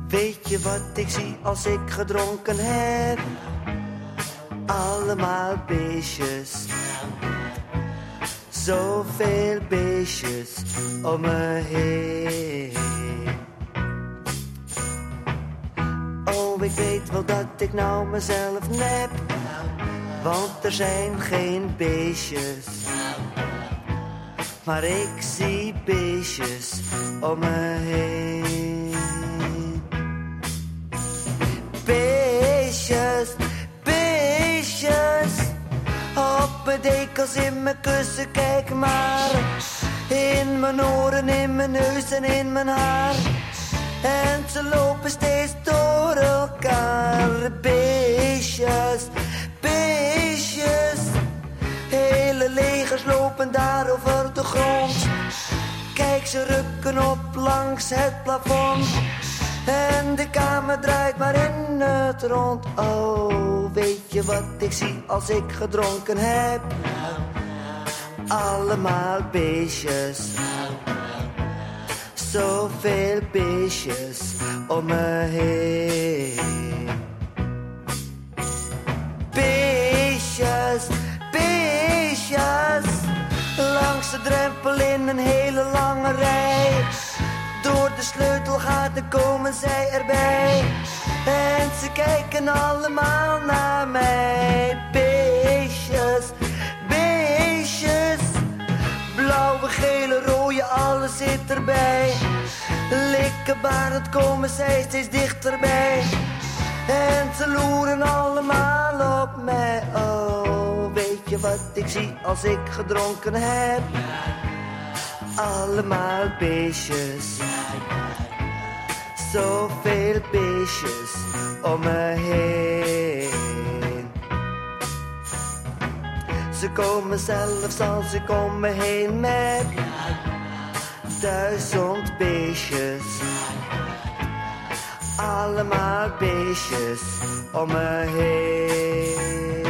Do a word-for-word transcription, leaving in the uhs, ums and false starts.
Weet je wat ik zie als ik gedronken heb? Allemaal beestjes. Zoveel beestjes om me heen. Oh, ik weet wel dat ik nou mezelf nep, want er zijn geen beestjes. Maar ik zie beestjes om me heen. Beestjes, beestjes, op mijn dekels, in mijn kussen, kijk maar. In mijn oren, in mijn neus en in mijn haar. En ze lopen steeds door elkaar. Beestjes, beestjes, hele legers lopen daar over de grond. Kijk, ze rukken op langs het plafond. En de kamer draait maar in het rond. Oh, weet je wat ik zie als ik gedronken heb? Allemaal beestjes. Zoveel beestjes om me heen. Beestjes, beestjes, langs de drempel in een hele lange rij. Door de sleutelgaten komen zij erbij. En ze kijken allemaal naar mij. Beestjes, beestjes, blauwe, gele, rode, alles zit erbij. Likkenbarend komen zij steeds dichterbij. En ze loeren allemaal op mij. Oh, weet je wat ik zie als ik gedronken heb? Allemaal beestjes. Zoveel beestjes om me heen. Ze komen zelfs als ik om me heen met duizend beestjes. Allemaal beestjes om me heen.